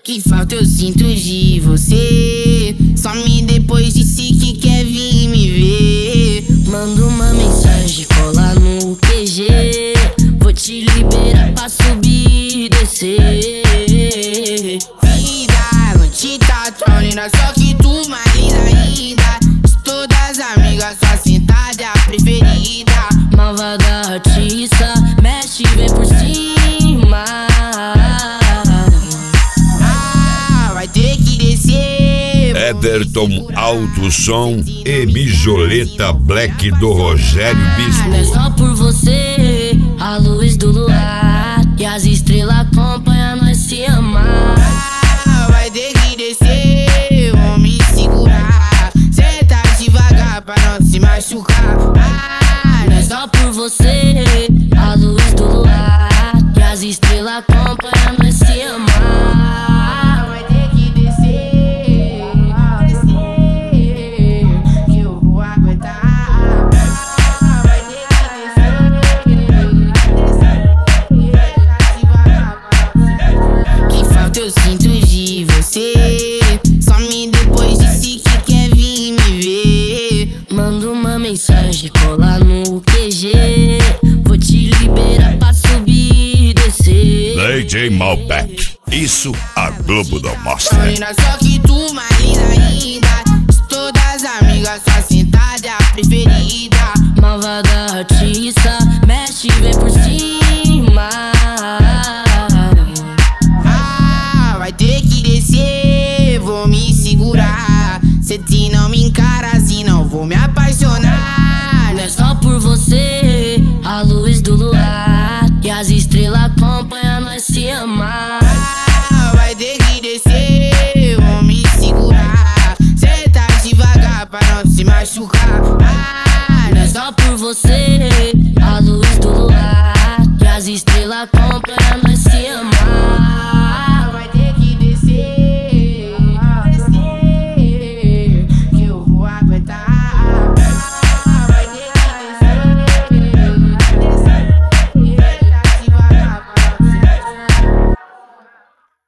Que falta eu sinto de você. Some depois disse que quer vir me ver. Manda uma mensagem, cola no QG. Vou te liberar pra subir e descer. Vida, não te tá tão linda, só que tu mais linda ainda. De todas as amigas, sua sentada é a preferida. Malvada artista, mexe, vem por cima. Vai ter que descer. Everton Alto Som e Mijoleta Black do Rogério Bispo. Não é só por você, a luz do luar e as estrelas acompanham nós se amar. Vai ter que descer, vou me segurar. Senta devagar pra não se machucar. Não é só por você, a luz do luar e as estrelas acompanham nós se amar. Vai ter que descer, que eu vou aguentar. Vai ter que descer. Que falta eu sinto de você. Some depois disse que quer vir me ver. Manda uma mensagem, cola no QG. Vou te liberar pra subir e descer. DJ Malbec. Isso a Globo não mostra. Menina, só que tu mais linda ainda. De todas as amigas, sua sentada é a preferida. Malvada artista, mexe, vem por cima. Vai ter que descer, vou me segurar. Se te não me encara assim, não vou me apaixonar. Não é só por você, a luz do luar e as estrelas acompanham nós se amar. Vai ter que descer, vou me segurar. Senta devagar pra não se machucar. Não é só por você,